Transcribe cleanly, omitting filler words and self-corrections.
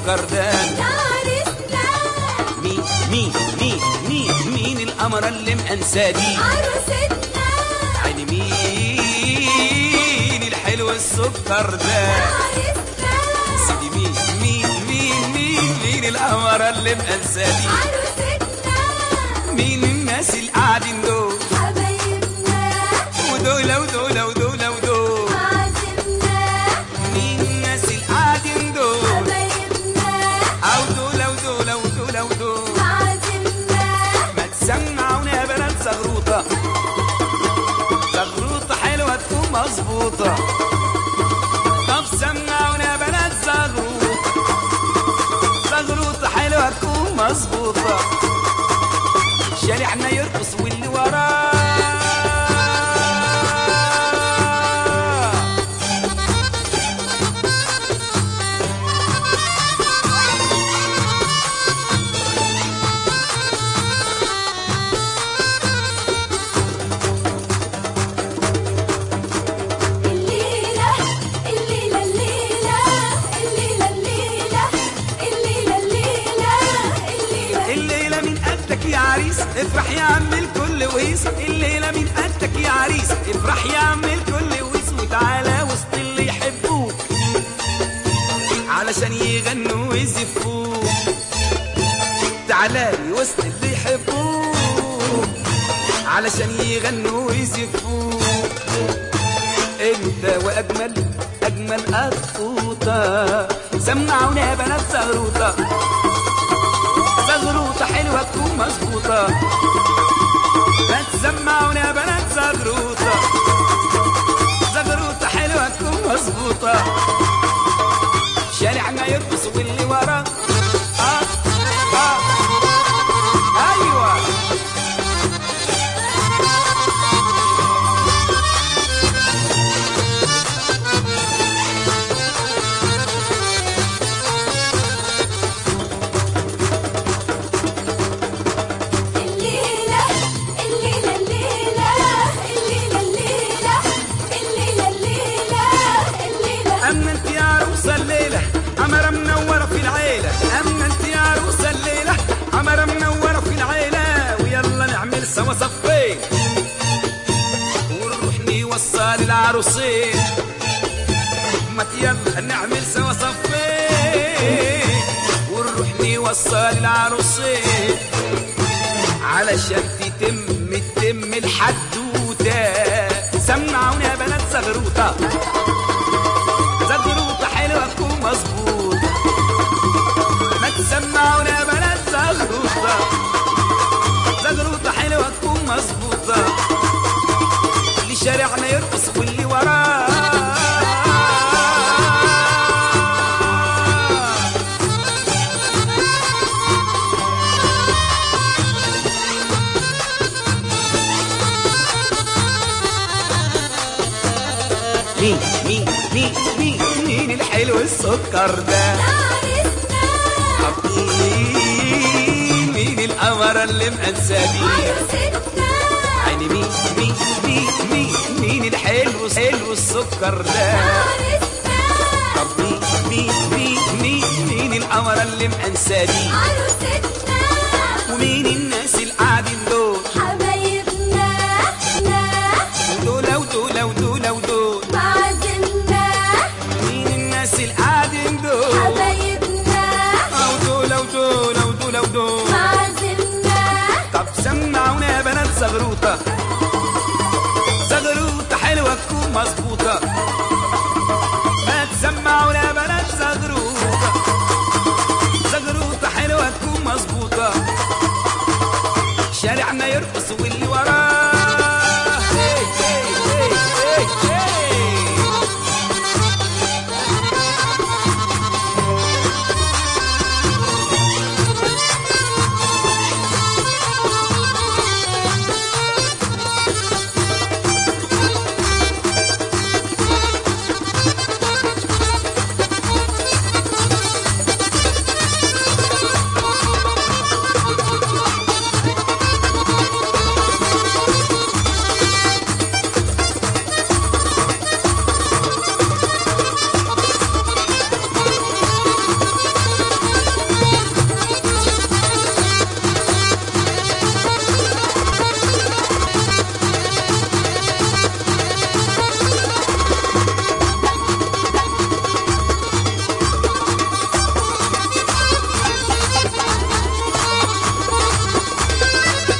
السكر ده. مين مين مين مين مين القمرة اللي مأنسة دي؟ عروستنا. عيني مين الحلو السكر ده؟ سيدي مين مين مين مين مين القمرة اللي مأنسة دي؟ عروستنا. مين الناس اللي قاعدين دول؟ حبايبنا. ودول ودول ودول ودول عازمنا. مين الناس اللي قاعدين دول؟ حبايبنا. أو دول ودول ودول ودول عازمنا. ما تسمعونا يا بنات زغروطة، زغروطة حلوة تكون مظبوطة. طب سمعونا يا بنات زغروطة، زغروطة حلوة تكون مظبوطة. شارعنا يرقص واللي وراه الليلة الليلة الليلة الليلة الليلة الليلة الليلة الليلة. الليلة من قدك يا عريس افرح يا عم الكل وهيس. الليلة من قدك يا عريس افرح يا عم الكل وهيس. وتعالى وسط اللي يحبوك علشان يغنوا ويزفوك. تعالى لي وسط اللي يحبوك علشان يغنوا ويزفوك. انت واجمل اجمل قطوطة. سمعونا يا بنات زغروطة، زغروطة حلوة تكون مظبوطة. ما تسمعونا يا بنات زغروطة، زغروطة حلوة تكون مظبوطة. شارعنا يرقص واللي وراه ايوه. الليلة الليلة الليلة الليلة الليلة الليلة الليلة الليلة. اما انت يا عروسه الليله قمره منوره في العيله. اما انت يا عروسه الليله قمره منوره في العيله. ويلا نعمل سوا صفين ونروح نوصل العروسين. ما يلا نعمل سوا صفين ونروح نوصل العروسين علشان تتم الحدوته. سمعونا يا بنات زغروطه، زغروطة حلوة تكون مظبوطة. ما تسمعونا يا بنات زغروطة، زغروطة حلوة تكون مظبوطة. اللي شارعنا يرقص واللي وراه مين مين مين مين مين الحلو السكر ده؟ عرسنا. طب مين القمرة اللي مأنسة دي؟ عروستنا. عيني مين مين مين مين مين الحلو السكر ده؟ عرسنا. طب مين مين القمرة اللي مأنسة دي؟ عروستنا. ومين الناس اللي قاعدين دول؟ حبايبنا. ودول ودول ودول ودول عازمنا. مين الناس اللي قاعدين دول؟ حبايبنا. ودول ودول ودول ودول عازمنا. طب سمعونا يا بنات زغروطة، زغروطة حلوة تكون مظبوطة. ما تسمعونا يا بنات زغروطة، زغروطة حلوة تكون مظبوطة. شارعنا يرقص واللي